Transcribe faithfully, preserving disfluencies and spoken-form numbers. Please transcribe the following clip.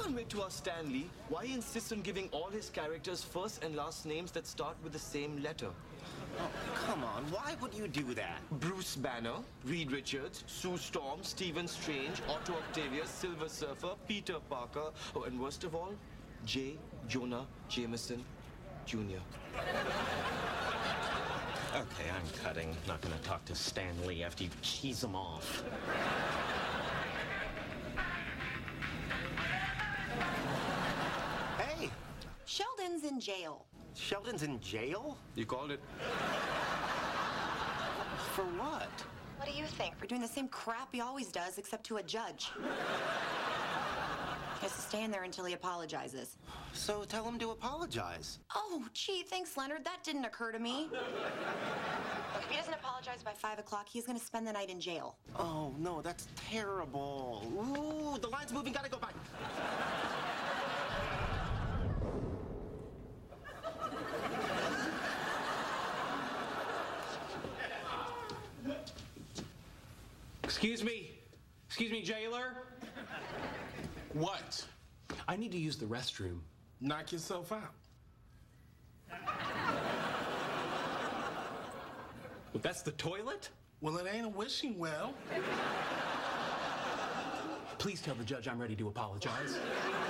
admit to us, Stanley, why he insists on giving all his characters first and last names that start with the same letter. Oh, come on. Why would you do that? Bruce Banner, Reed Richards, Sue Storm, Stephen Strange, Otto Octavius, Silver Surfer, Peter Parker, oh, and worst of all, J. Jonah Jameson, Junior Okay, I'm cutting. Not gonna talk to Stan Lee after you cheese him off. Hey! Sheldon's in jail. Sheldon's in jail? You called it. For what? What do you think? For doing the same crap he always does, except to a judge. He has to stay in there until he apologizes. So tell him to apologize. Oh, gee, thanks, Leonard. That didn't occur to me. Look, if he doesn't apologize by five o'clock, he's going to spend the night in jail. Oh, no, that's terrible. Ooh, the line's moving. Gotta go back. Excuse me. Excuse me, jailer. What? I need to use the restroom. Knock yourself out. Well, that's the toilet? Well, it ain't a wishing well. Please tell the judge I'm ready to apologize.